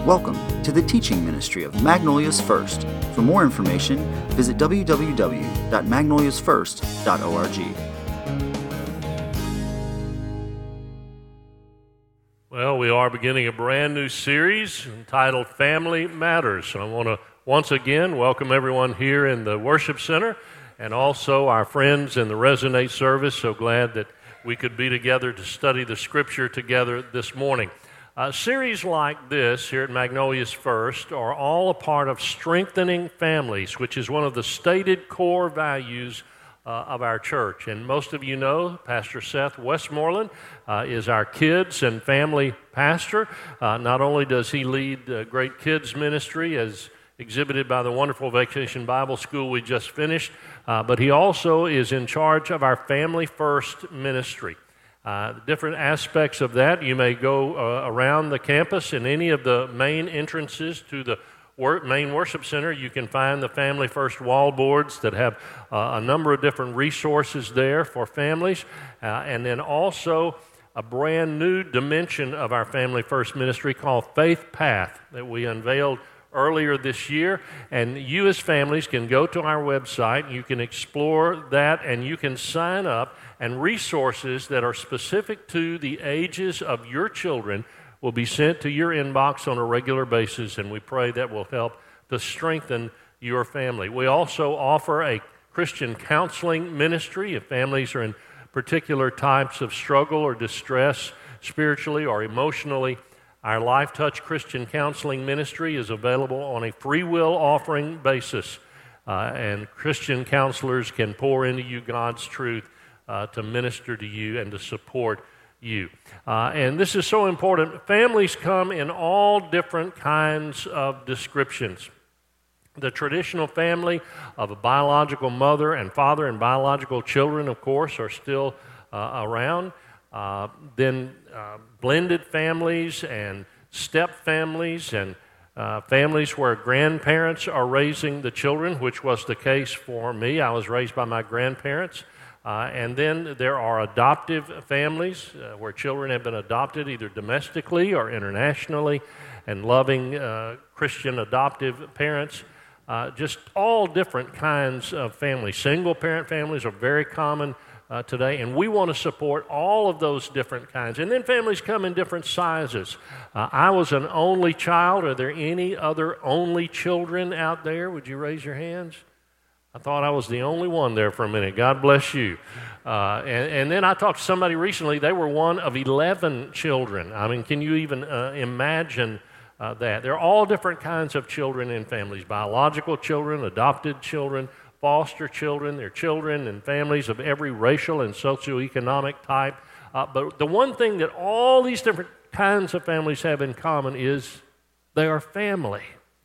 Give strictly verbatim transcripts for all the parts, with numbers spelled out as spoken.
Welcome to the teaching ministry of Magnolias First. For more information, visit w w w dot magnolias first dot org. Well, we are beginning a brand new series entitled Family Matters. I want to once again welcome everyone here in the worship center and also our friends in the Resonate service. So glad that we could be together to study the Scripture together this morning. A series like this here at Magnolias First are all a part of strengthening families, which is one of the stated core values uh, of our church. And most of you know Pastor Seth Westmoreland uh, is our kids and family pastor. Uh, not only does he lead uh, great kids ministry as exhibited by the wonderful Vacation Bible School we just finished, uh, but he also is in charge of our Family First ministry. Uh, different aspects of that, you may go uh, around the campus in any of the main entrances to the wor- main worship center. You can find the Family First wall boards that have uh, a number of different resources there for families, uh, and then also a brand new dimension of our Family First ministry called Faith Path that we unveiled earlier this year, and you as families can go to our website, you can explore that, and you can sign up, and resources that are specific to the ages of your children will be sent to your inbox on a regular basis, and we pray that will help to strengthen your family. We also offer a Christian counseling ministry if families are in particular types of struggle or distress spiritually or emotionally. Our Life Touch Christian Counseling Ministry is available on a free will offering basis, uh, and Christian counselors can pour into you God's truth uh, to minister to you and to support you. Uh, and this is so important. Families come in all different kinds of descriptions. The traditional family of a biological mother and father and biological children, of course, are still uh, around. Uh, then uh, blended families and step families and uh, families where grandparents are raising the children, which was the case for me. I was raised by my grandparents. Uh, and then there are adoptive families uh, where children have been adopted either domestically or internationally, and loving uh, Christian adoptive parents. Uh, just all different kinds of families. Single-parent families are very common Uh, today, and we want to support all of those different kinds. And then families come in different sizes. Uh, I was an only child. Are there any other only children out there? Would you raise your hands? I thought I was the only one there for a minute. God bless you. Uh, and, and then I talked to somebody recently. They were one of eleven children. I mean, can you even uh, imagine uh, that? There are all different kinds of children in families: biological children, adopted children, foster children, their children and families of every racial and socioeconomic type. Uh, but the one thing that all these different kinds of families have in common is they are family.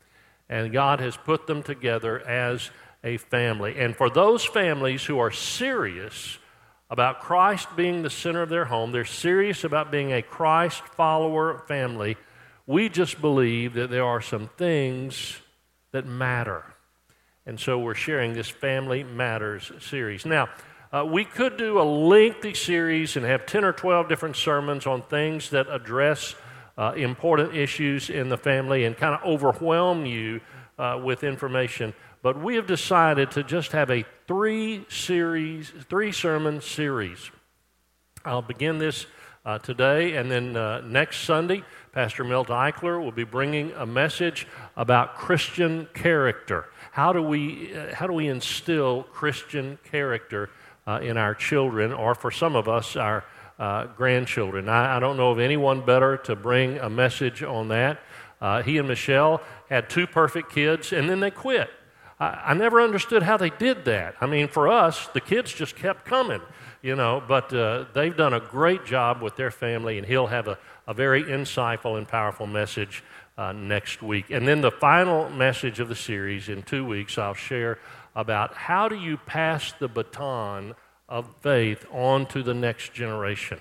And God has put them together as a family. And for those families who are serious about Christ being the center of their home, they're serious about being a Christ follower family, we just believe that there are some things that matter. And so we're sharing this Family Matters series. Now, uh, we could do a lengthy series and have ten or twelve different sermons on things that address uh, important issues in the family and kind of overwhelm you uh, with information. But we have decided to just have a three series, three sermon series. I'll begin this uh, today, and then uh, next Sunday, Pastor Milt Eichler will be bringing a message about Christian character. How do we uh, how do we instill Christian character uh, in our children, or for some of us, our uh, grandchildren? I, I don't know of anyone better to bring a message on that. Uh, he and Michelle had two perfect kids, and then they quit. I, I never understood how they did that. I mean, for us, the kids just kept coming, you know, but uh, they've done a great job with their family, and he'll have a, a very insightful and powerful message Uh, next week. And then the final message of the series in two weeks, I'll share about how do you pass the baton of faith on to the next generation.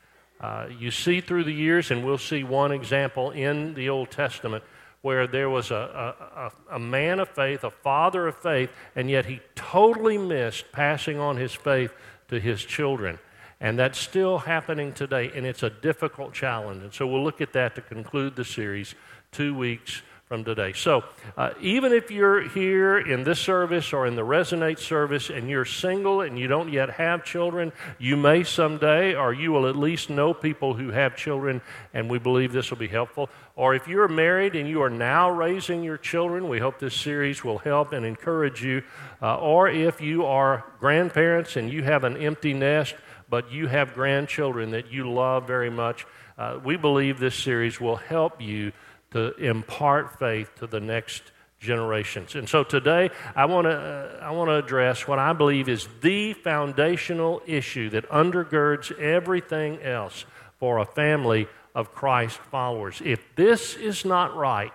Uh, you see through the years, and we'll see one example in the Old Testament where there was a, a, a man of faith, a father of faith, and yet he totally missed passing on his faith to his children. And that's still happening today, and it's a difficult challenge. And so we'll look at that to conclude the series two weeks from today. So uh, even if you're here in this service or in the Resonate service and you're single and you don't yet have children, you may someday, or you will at least know people who have children, and we believe this will be helpful. Or if you're married and you are now raising your children, we hope this series will help and encourage you. Uh, or if you are grandparents and you have an empty nest, but you have grandchildren that you love very much, uh, we believe this series will help you to impart faith to the next generations. And so today, I want to uh, I want to address what I believe is the foundational issue that undergirds everything else for a family of Christ followers. If this is not right,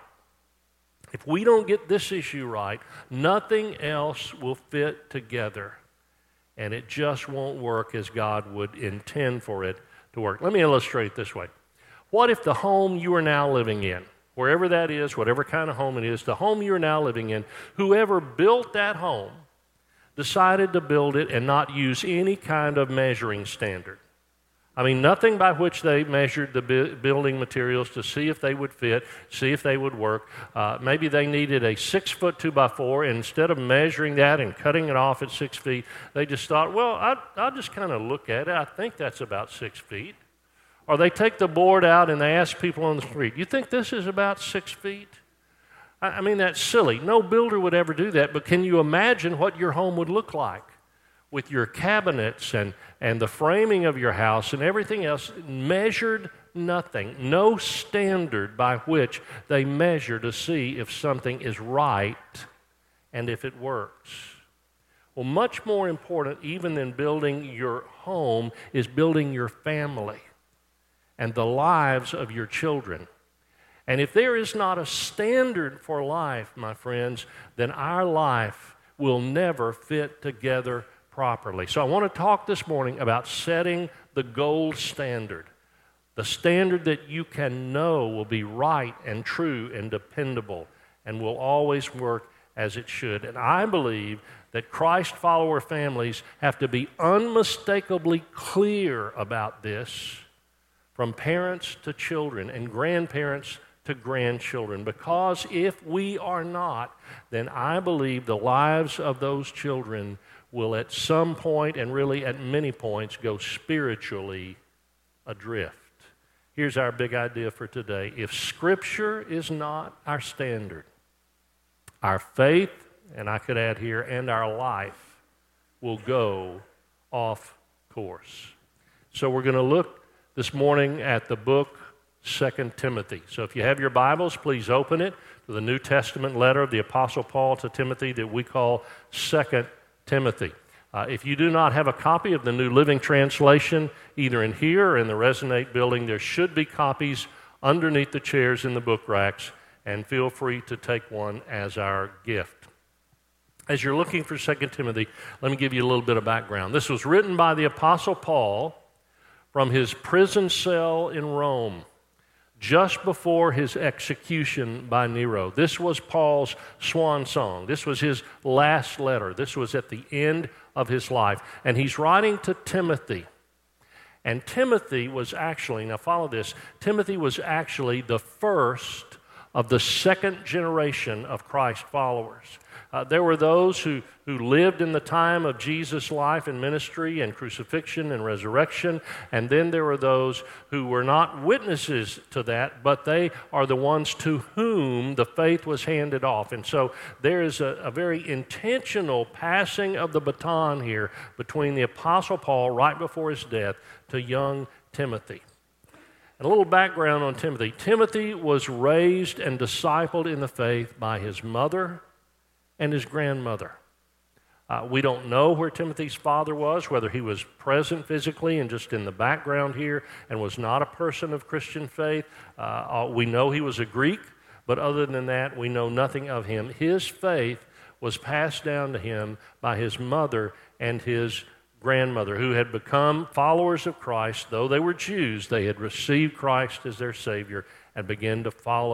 if we don't get this issue right, nothing else will fit together, and it just won't work as God would intend for it to work. Let me illustrate it this way. What if the home you are now living in, wherever that is, whatever kind of home it is, the home you're now living in, whoever built that home decided to build it and not use any kind of measuring standard? I mean, nothing by which they measured the bu- building materials to see if they would fit, see if they would work. Uh, maybe they needed a six-foot two-by-four, and instead of measuring that and cutting it off at six feet, they just thought, well, I, I'll just kind of look at it. I think that's about six feet. Or they take the board out and they ask people on the street, you think this is about six feet? I, I mean, that's silly. No builder would ever do that, but can you imagine what your home would look like with your cabinets and, and the framing of your house and everything else? Measured nothing, no standard by which they measure to see if something is right and if it works. Well, much more important even than building your home is building your family and the lives of your children. And if there is not a standard for life, my friends, then our life will never fit together properly. So I want to talk this morning about setting the gold standard, the standard that you can know will be right and true and dependable and will always work as it should. And I believe that Christ follower families have to be unmistakably clear about this, from parents to children and grandparents to grandchildren. Because if we are not, then I believe the lives of those children will at some point, and really at many points, go spiritually adrift. Here's our big idea for today. If Scripture is not our standard, our faith, and I could add here, and our life will go off course. So we're going to look this morning at the book Second Timothy. So if you have your Bibles, please open it to the New Testament letter of the Apostle Paul to Timothy that we call Second Timothy. Uh, if you do not have a copy of the New Living Translation, either in here or in the Resonate building, there should be copies underneath the chairs in the book racks, and feel free to take one as our gift. As you're looking for Second Timothy, let me give you a little bit of background. This was written by the Apostle Paul from his prison cell in Rome, just before his execution by Nero. This was Paul's swan song. This was his last letter. This was at the end of his life. And he's writing to Timothy. And Timothy was actually, now follow this, Timothy was actually the first of the second generation of Christ followers. Uh, there were those who, who lived in the time of Jesus' life and ministry and crucifixion and resurrection, and then there were those who were not witnesses to that, but they are the ones to whom the faith was handed off. And so there is a, a very intentional passing of the baton here between the Apostle Paul right before his death to young Timothy. And a little background on Timothy. Timothy was raised and discipled in the faith by his mother and his grandmother. Uh, we don't know where Timothy's father was, whether he was present physically and just in the background here and was not a person of Christian faith. Uh, we know he was a Greek, but other than that, we know nothing of him. His faith was passed down to him by his mother and his grandmother, who had become followers of Christ. Though they were Jews, they had received Christ as their Savior and began to follow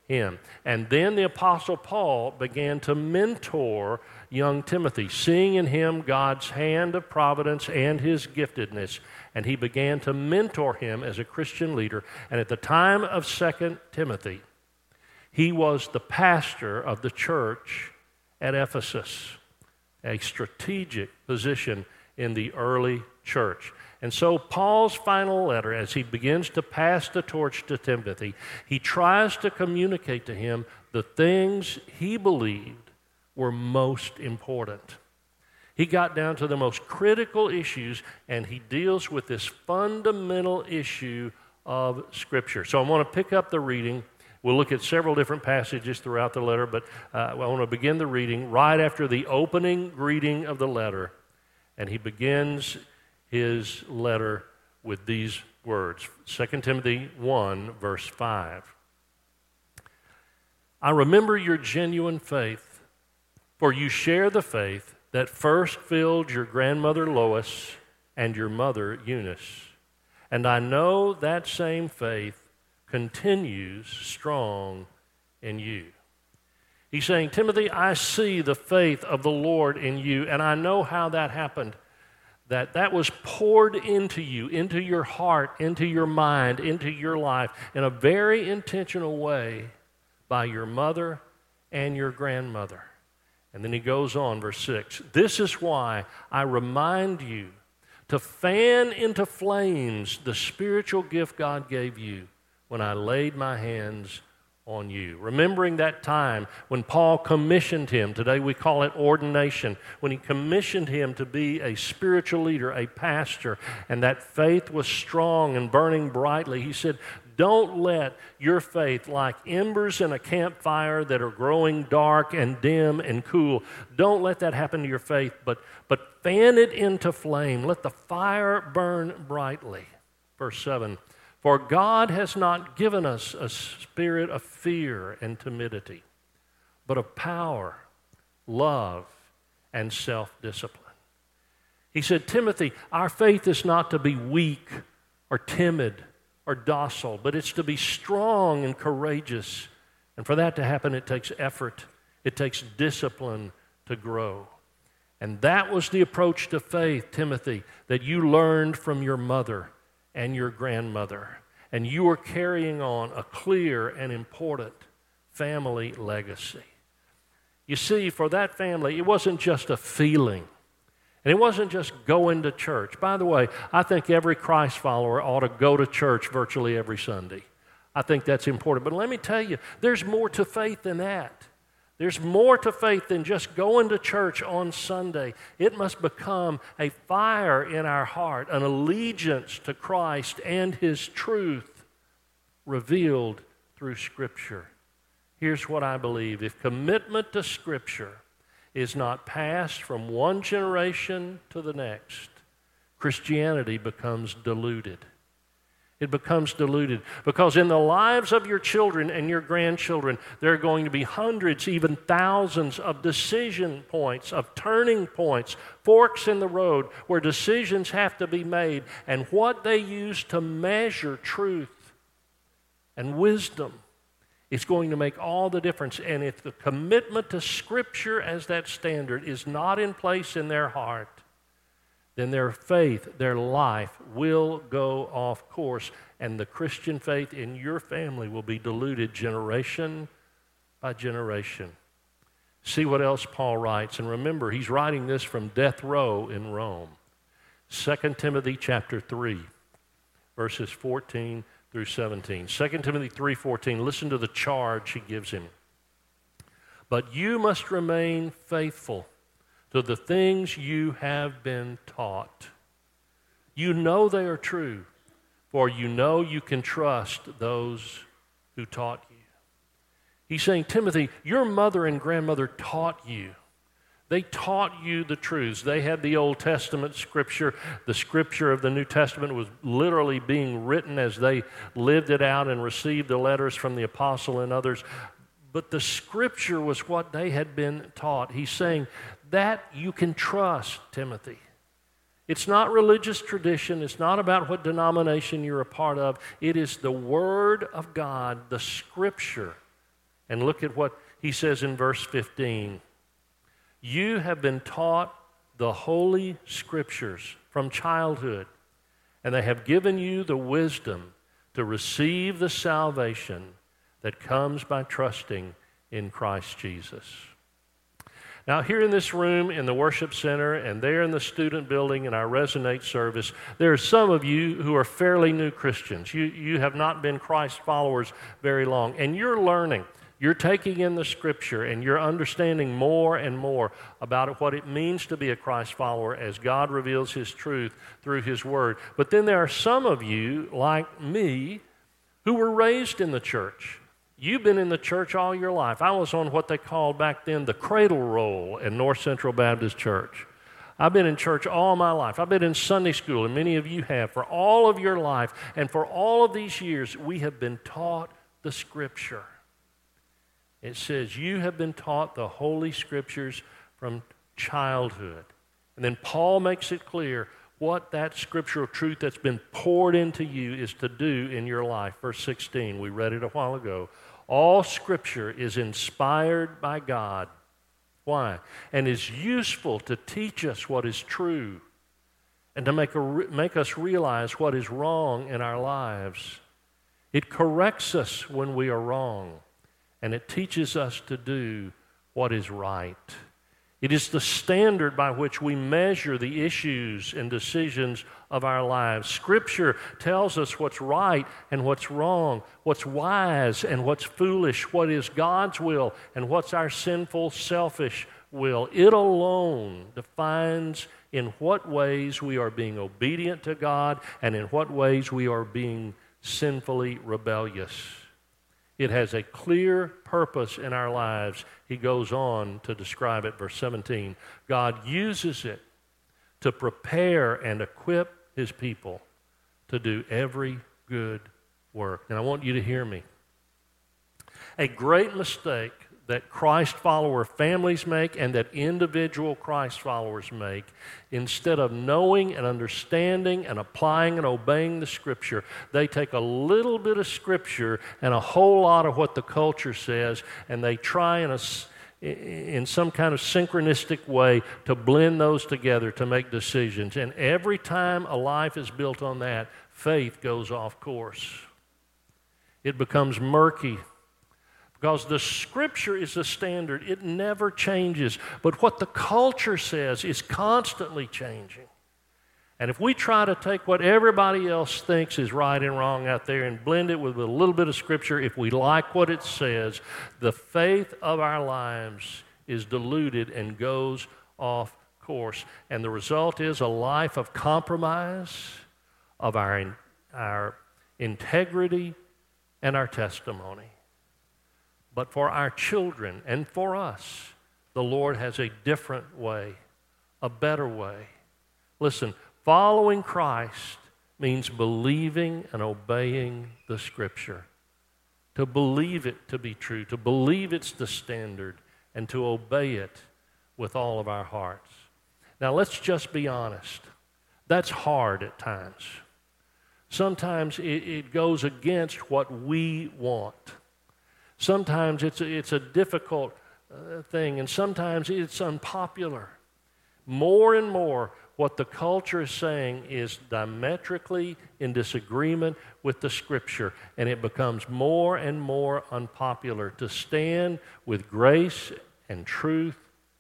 him. And then the Apostle Paul began to mentor young Timothy, seeing in him God's hand of providence and his giftedness. And he began to mentor him as a Christian leader. And at the time of Second Timothy, he was the pastor of the church at Ephesus, a strategic position in the early church. And so Paul's final letter, as he begins to pass the torch to Timothy, he tries to communicate to him the things he believed were most important. He got down to the most critical issues, and he deals with this fundamental issue of Scripture. So I want to pick up the reading. We'll look at several different passages throughout the letter, but uh, I want to begin the reading right after the opening greeting of the letter. And he begins his letter with these words, Second Timothy one, verse five. I remember your genuine faith, for you share the faith that first filled your grandmother Lois and your mother Eunice. And I know that same faith continues strong in you. He's saying, Timothy, I see the faith of the Lord in you, and I know how that happened. That that was poured into you, into your heart, into your mind, into your life in a very intentional way by your mother and your grandmother. And then he goes on, verse six, this is why I remind you to fan into flames the spiritual gift God gave you when I laid my hands on you. Remembering that time when Paul commissioned him, today we call it ordination, when he commissioned him to be a spiritual leader, a pastor, and that faith was strong and burning brightly. He said, don't let your faith, like embers in a campfire that are growing dark and dim and cool, don't let that happen to your faith, but, but fan it into flame. Let the fire burn brightly. Verse seven, for God has not given us a spirit of fear and timidity, but of power, love, and self-discipline. He said, Timothy, our faith is not to be weak or timid or docile, but it's to be strong and courageous. And for that to happen, it takes effort. It takes discipline to grow. And that was the approach to faith, Timothy, that you learned from your mother and your grandmother. And you are carrying on a clear and important family legacy. You see, for that family, it wasn't just a feeling. And it wasn't just going to church. By the way, I think every Christ follower ought to go to church virtually every Sunday. I think that's important. But let me tell you, there's more to faith than that. There's more to faith than just going to church on Sunday. It must become a fire in our heart, an allegiance to Christ and His truth revealed through Scripture. Here's what I believe. If commitment to Scripture is not passed from one generation to the next, Christianity becomes diluted. It becomes diluted because in the lives of your children and your grandchildren, there are going to be hundreds, even thousands of decision points, of turning points, forks in the road where decisions have to be made, and what they use to measure truth and wisdom is going to make all the difference. And if the commitment to Scripture as that standard is not in place in their heart, then their faith, their life will go off course, and the Christian faith in your family will be diluted generation by generation. See what else Paul writes, and remember, he's writing this from death row in Rome. Second Timothy chapter three, verses fourteen through seventeen. Second Timothy three fourteen, listen to the charge he gives him. But you must remain faithful to the things you have been taught. You know they are true, for you know you can trust those who taught you. He's saying, Timothy, your mother and grandmother taught you. They taught you the truths. They had the Old Testament Scripture. The Scripture of the New Testament was literally being written as they lived it out and received the letters from the apostle and others. But the Scripture was what they had been taught. He's saying that you can trust, Timothy. It's not religious tradition. It's not about what denomination you're a part of. It is the Word of God, the Scripture, And look at what he says in verse fifteen. You have been taught the Holy Scriptures from childhood, and they have given you the wisdom to receive the salvation that comes by trusting in Christ Jesus. Now, here in this room, in the worship center, and there in the student building in our Resonate service, there are some of you who are fairly new Christians. You, you have not been Christ followers very long, and you're learning. You're taking in the Scripture, and you're understanding more and more about what it means to be a Christ follower as God reveals His truth through His Word. But then there are some of you, like me, who were raised in the church. You've been in the church all your life. I was on what they called back then the cradle roll at North Central Baptist Church. I've been in church all my life. I've been in Sunday school, and many of you have, for all of your life. And for all of these years, we have been taught the Scripture. It says, you have been taught the Holy Scriptures from childhood. And then Paul makes it clear what that scriptural truth that's been poured into you is to do in your life. Verse sixteen, we read it a while ago. All Scripture is inspired by God. Why? And is useful to teach us what is true and to make, a, make us realize what is wrong in our lives. It corrects us when we are wrong, and it teaches us to do what is right. It is the standard by which we measure the issues and decisions of our lives. Scripture tells us what's right and what's wrong, what's wise and what's foolish, what is God's will and what's our sinful, selfish will. It alone defines in what ways we are being obedient to God and in what ways we are being sinfully rebellious. It has a clear purpose in our lives. He goes on to describe it, verse seventeen. God uses it to prepare and equip His people to do every good work. And I want you to hear me. A great mistake that Christ follower families make and that individual Christ followers make, instead of knowing and understanding and applying and obeying the Scripture, they take a little bit of Scripture and a whole lot of what the culture says, and they try in a in some kind of synchronistic way to blend those together to make decisions. And every time a life is built on that, faith goes off course. It becomes murky. Because the Scripture is the standard. It never changes. But what the culture says is constantly changing. And if we try to take what everybody else thinks is right and wrong out there and blend it with a little bit of Scripture, if we like what it says, the faith of our lives is diluted and goes off course. And the result is a life of compromise, of our, our integrity, and our testimony. But for our children and for us, the Lord has a different way, a better way. Listen, following Christ means believing and obeying the Scripture. To believe it to be true, to believe it's the standard, and to obey it with all of our hearts. Now, let's just be honest. That's hard at times. Sometimes it, it goes against what we want. Sometimes it's a, it's a difficult uh, thing, and sometimes it's unpopular. More and more, what the culture is saying is diametrically in disagreement with the Scripture, and it becomes more and more unpopular to stand with grace and truth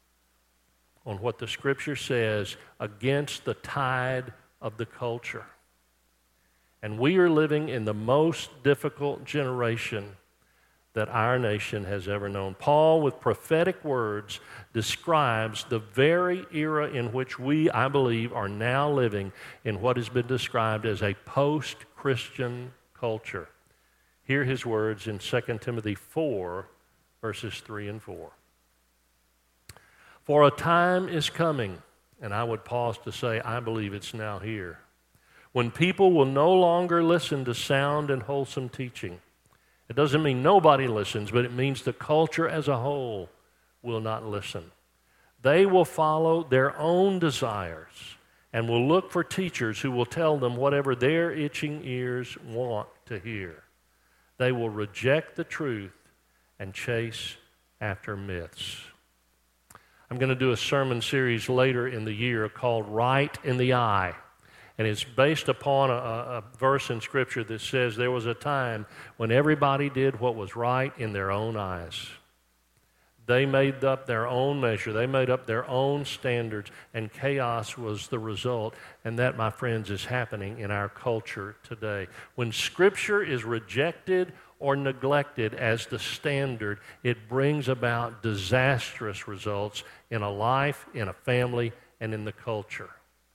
on what the Scripture says against the tide of the culture. And we are living in the most difficult generation that our nation has ever known. Paul, with prophetic words, describes the very era in which we, I believe, are now living in what has been described as a post-Christian culture. Hear his words in Second Timothy four, verses three and four. For a time is coming, and I would pause to say, I believe it's now here, when people will no longer listen to sound and wholesome teaching. It doesn't mean nobody listens, but it means the culture as a whole will not listen. They will follow their own desires and will look for teachers who will tell them whatever their itching ears want to hear. They will reject the truth and chase after myths. I'm going to do a sermon series later in the year called Right in the Eye. And it's based upon a, a verse in Scripture that says there was a time when everybody did what was right in their own eyes. They made up their own measure. They made up their own standards, and chaos was the result. And that, my friends, is happening in our culture today. When Scripture is rejected or neglected as the standard, it brings about disastrous results in a life, in a family, and in the culture.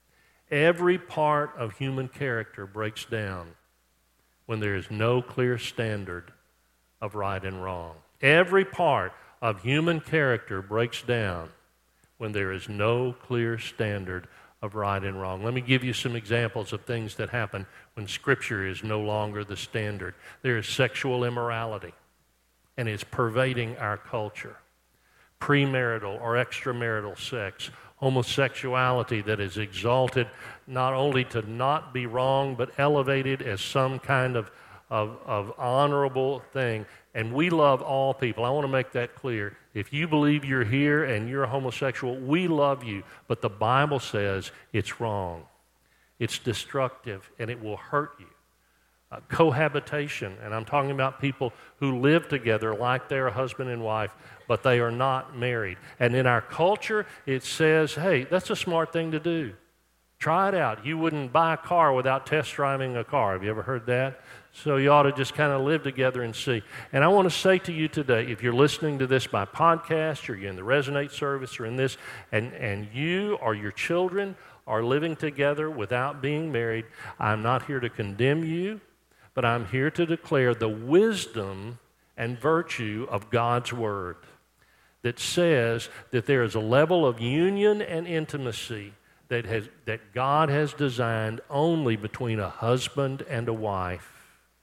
Every part of human character breaks down when there is no clear standard of right and wrong. Every part of human character breaks down when there is no clear standard of right and wrong. Let me give you some examples of things that happen when Scripture is no longer the standard. There is sexual immorality, and it's pervading our culture. Premarital or extramarital sex, homosexuality that is exalted not only to not be wrong, but elevated as some kind of, of, of honorable thing. And we love all people. I want to make that clear. If you believe you're here and you're a homosexual, we love you. But the Bible says it's wrong. It's destructive, and it will hurt you. Uh, cohabitation, and I'm talking about people who live together like they're a husband and wife, but they are not married. And in our culture, it says, hey, that's a smart thing to do. Try it out. You wouldn't buy a car without test driving a car. Have you ever heard that? So you ought to just kind of live together and see. And I want to say to you today, if you're listening to this by podcast, or you're in the Resonate service, or in this, and, and you or your children are living together without being married, I'm not here to condemn you, but I'm here to declare the wisdom and virtue of God's Word that says that there is a level of union and intimacy that has that God has designed only between a husband and a wife.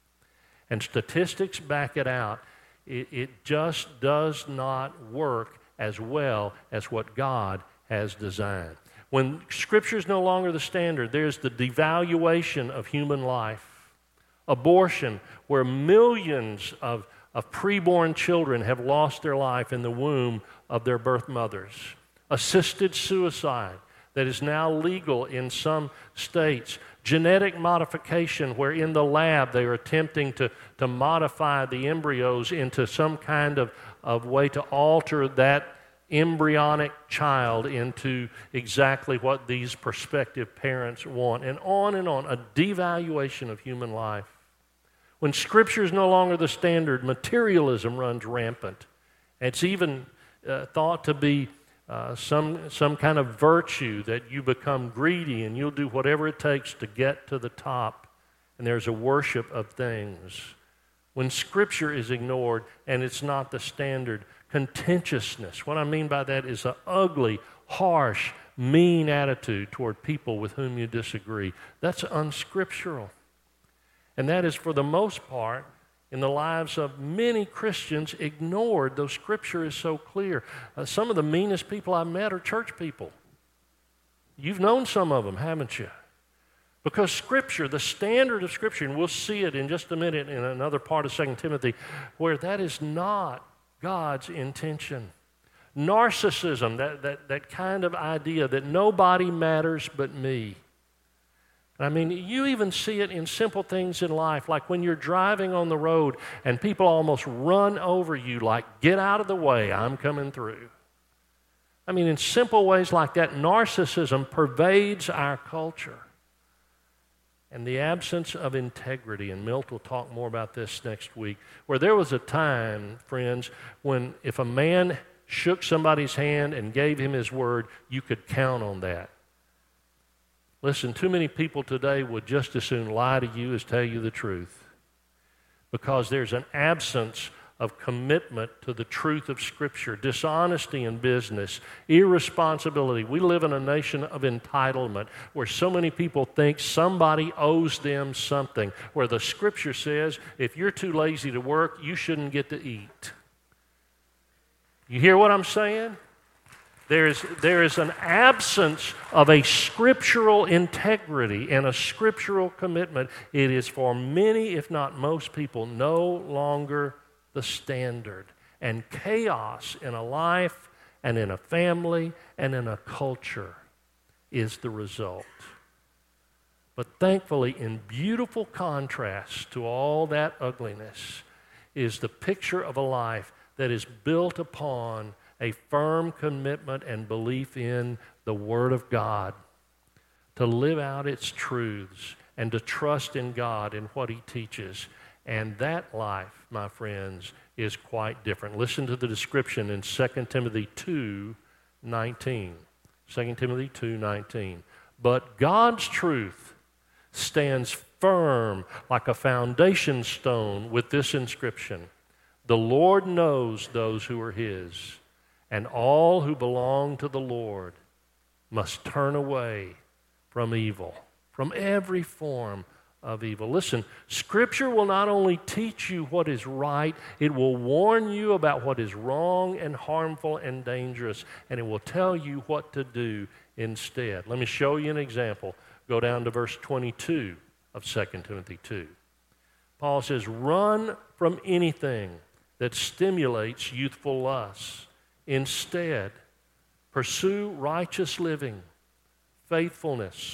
And statistics back it out. It, it just does not work as well as what God has designed. When Scripture is no longer the standard, there's the devaluation of human life. Abortion, where millions of, of preborn children have lost their life in the womb of their birth mothers. Assisted suicide, that is now legal in some states. Genetic modification, where in the lab they are attempting to, to modify the embryos into some kind of, of way to alter that embryonic child into exactly what these prospective parents want. And on and on, a devaluation of human life. When Scripture is no longer the standard, materialism runs rampant. It's even uh, thought to be uh, some, some kind of virtue, that you become greedy and you'll do whatever it takes to get to the top. And there's a worship of things. When Scripture is ignored and it's not the standard, contentiousness. What I mean by that is an ugly, harsh, mean attitude toward people with whom you disagree. That's unscriptural. And that is, for the most part, in the lives of many Christians, ignored, though Scripture is so clear. Uh, some of the meanest people I've met are church people. You've known some of them, haven't you? Because Scripture, the standard of Scripture, and we'll see it in just a minute in another part of Second Timothy, where that is not God's intention. Narcissism, that, that, that kind of idea that nobody matters but me. I mean, you even see it in simple things in life, like when you're driving on the road and people almost run over you like, get out of the way, I'm coming through. I mean, in simple ways like that, narcissism pervades our culture. And the absence of integrity, and Milt will talk more about this next week, where there was a time, friends, when if a man shook somebody's hand and gave him his word, you could count on that. Listen, too many people today would just as soon lie to you as tell you the truth, because there's an absence of commitment to the truth of Scripture, dishonesty in business, irresponsibility. We live in a nation of entitlement where so many people think somebody owes them something, where the Scripture says if you're too lazy to work, you shouldn't get to eat. You hear what I'm saying? There is, there is an absence of a scriptural integrity and a scriptural commitment. It is for many, if not most people, no longer the standard. and chaos in a life and in a family and in a culture is the result. But thankfully, in beautiful contrast to all that ugliness, is the picture of a life that is built upon a firm commitment and belief in the Word of God, to live out its truths and to trust in God and what He teaches. And that life, my friends, is quite different. Listen to the description in Second Timothy two nineteen. Second Timothy two nineteen. But God's truth stands firm like a foundation stone with this inscription: the Lord knows those who are His, and all who belong to the Lord must turn away from evil, from every form of evil. Listen, Scripture will not only teach you what is right, it will warn you about what is wrong and harmful and dangerous, and it will tell you what to do instead. Let me show you an example. Go down to verse twenty-two of Second Timothy two. Paul says, run from anything that stimulates youthful lusts. Instead, pursue righteous living, faithfulness,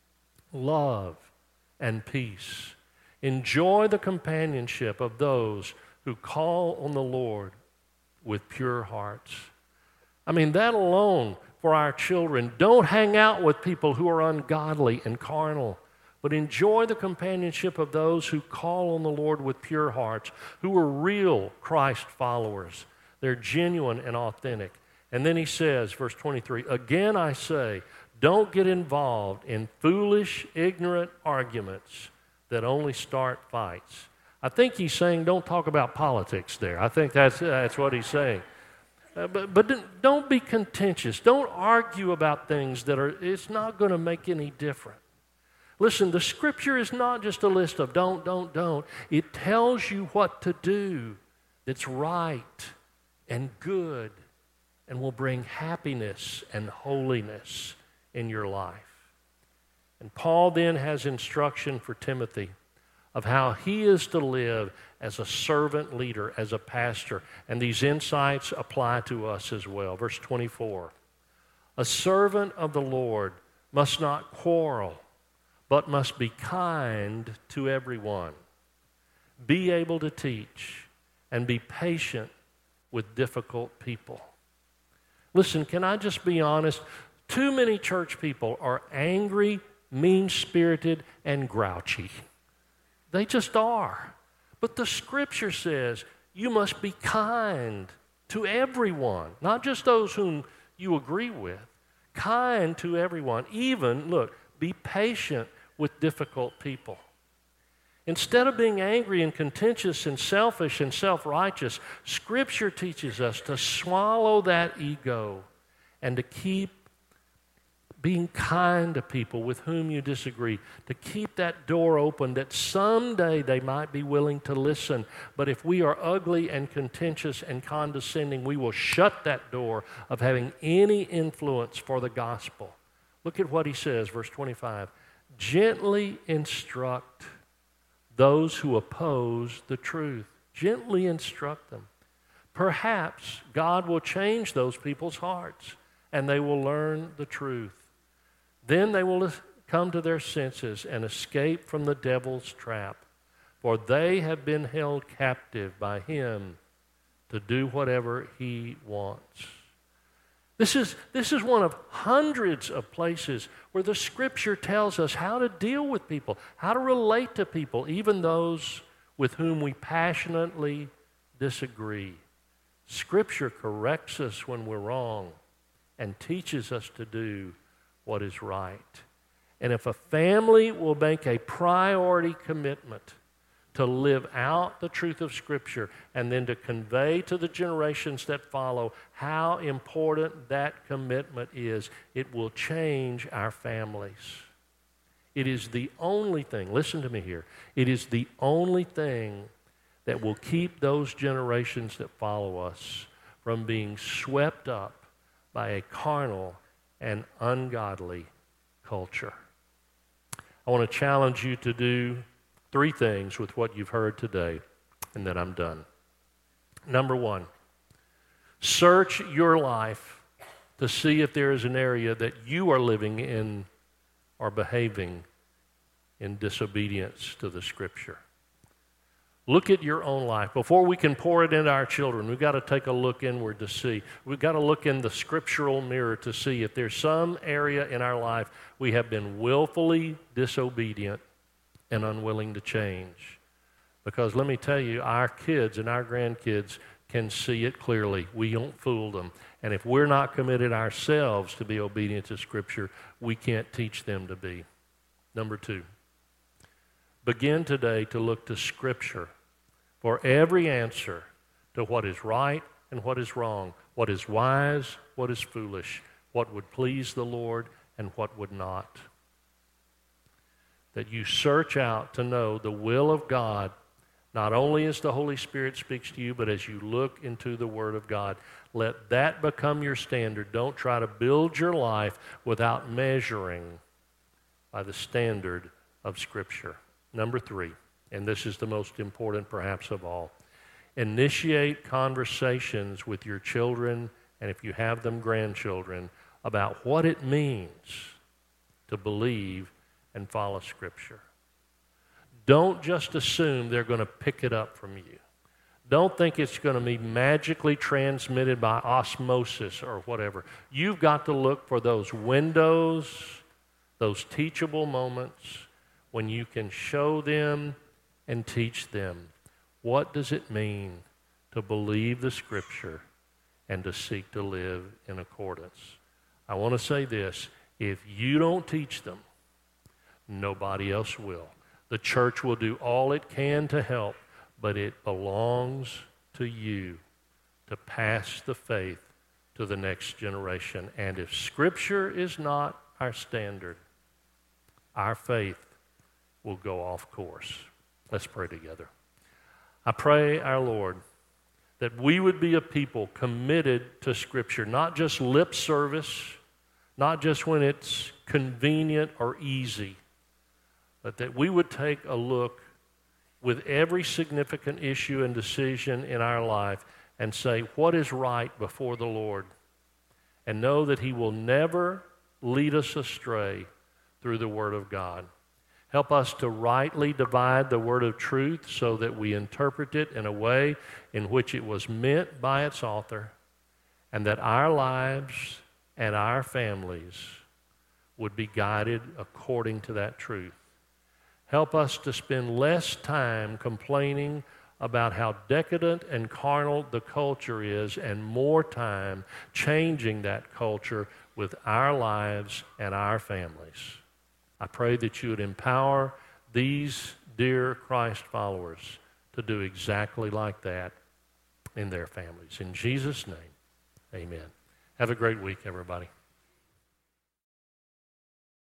love, and peace. Enjoy the companionship of those who call on the Lord with pure hearts. I mean, that alone for our children. Don't hang out with people who are ungodly and carnal, but enjoy the companionship of those who call on the Lord with pure hearts, who are real Christ followers. They're genuine and authentic. And then he says, verse twenty-three, again I say, don't get involved in foolish, ignorant arguments that only start fights. I think he's saying don't talk about politics there. I think that's, that's what he's saying. Uh, but, but don't be contentious. Don't argue about things that are, it's not going to make any difference. Listen, the Scripture is not just a list of don't, don't, don't. It tells you what to do that's right and good and will bring happiness and holiness in your life. And Paul then has instruction for Timothy of how he is to live as a servant leader, as a pastor. And these insights apply to us as well. Verse twenty-four, a servant of the Lord must not quarrel, but must be kind to everyone, be able to teach, and be patient with difficult people. Listen, can I just be honest? Too many church people are angry, mean-spirited, and grouchy. They just are. But the Scripture says you must be kind to everyone, not just those whom you agree with. Kind to everyone. Even, look, be patient with difficult people. Instead of being angry and contentious and selfish and self-righteous, Scripture teaches us to swallow that ego and to keep being kind to people with whom you disagree, to keep that door open that someday they might be willing to listen. But if we are ugly and contentious and condescending, we will shut that door of having any influence for the gospel. Look at what he says, verse twenty-five. Gently instruct those who oppose the truth. Gently instruct them. Perhaps God will change those people's hearts and they will learn the truth. Then they will come to their senses and escape from the devil's trap, for they have been held captive by him to do whatever he wants. This is, this is one of hundreds of places where the Scripture tells us how to deal with people, how to relate to people, even those with whom we passionately disagree. Scripture corrects us when we're wrong and teaches us to do what is right. And if a family will make a priority commitment to live out the truth of Scripture and then to convey to the generations that follow how important that commitment is, it will change our families. It is the only thing, listen to me here, it is the only thing that will keep those generations that follow us from being swept up by a carnal and ungodly culture. I want to challenge you to do three things with what you've heard today, and then I'm done. Number one, Search your life to see if there is an area that you are living in or behaving in disobedience to the Scripture. Look at your own life. Before we can pour it into our children, we've got to take a look inward to see. We've got to look in the scriptural mirror to see if there's some area in our life we have been willfully disobedient and unwilling to change. Because let me tell you, our kids and our grandkids can see it clearly. We don't fool them. And if we're not committed ourselves to be obedient to Scripture, we can't teach them to be. Number two, begin today to look to Scripture for every answer to what is right and what is wrong, what is wise, what is foolish, what would please the Lord and what would not. That you search out to know the will of God, not only as the Holy Spirit speaks to you, but as you look into the Word of God. Let that become your standard. Don't try to build your life without measuring by the standard of Scripture. Number three, and this is the most important perhaps of all, initiate conversations with your children, and if you have them, grandchildren, about what it means to believe and follow Scripture. Don't just assume they're going to pick it up from you. Don't think it's going to be magically transmitted by osmosis or whatever. You've got to look for those windows, those teachable moments when you can show them and teach them. What does it mean to believe the Scripture and to seek to live in accordance? I want to say this. If you don't teach them, nobody else will. The church will do all it can to help, but it belongs to you to pass the faith to the next generation. And if Scripture is not our standard, our faith will go off course. Let's pray together. I pray, our Lord, that we would be a people committed to Scripture, not just lip service, not just when it's convenient or easy, but that we would take a look with every significant issue and decision in our life and say, what is right before the Lord? And know that He will never lead us astray through the Word of God. Help us to rightly divide the word of truth so that we interpret it in a way in which it was meant by its author, and that our lives and our families would be guided according to that truth. Help us to spend less time complaining about how decadent and carnal the culture is and more time changing that culture with our lives and our families. I pray that you would empower these dear Christ followers to do exactly like that in their families. In Jesus' name, amen. Have a great week, everybody.